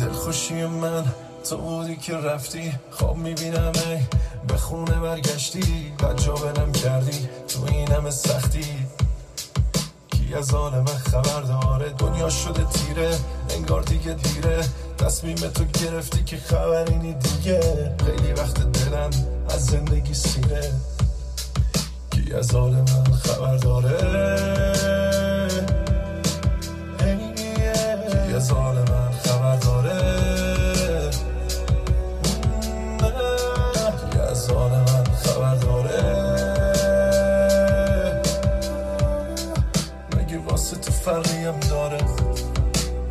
دلخوشی من تو بودی که رفتی، خواب میبینم ای به خونه برگشتی، بجا بلم کردی تو این همه سختی. کی از حال من خبر داره؟ دنیا شده تیره، انگار دیگه دیره، تصمیم تو گرفتی که خبرینی دیگه. خیلی وقت دلم از زندگی سیره، کی از حال من خبر داره؟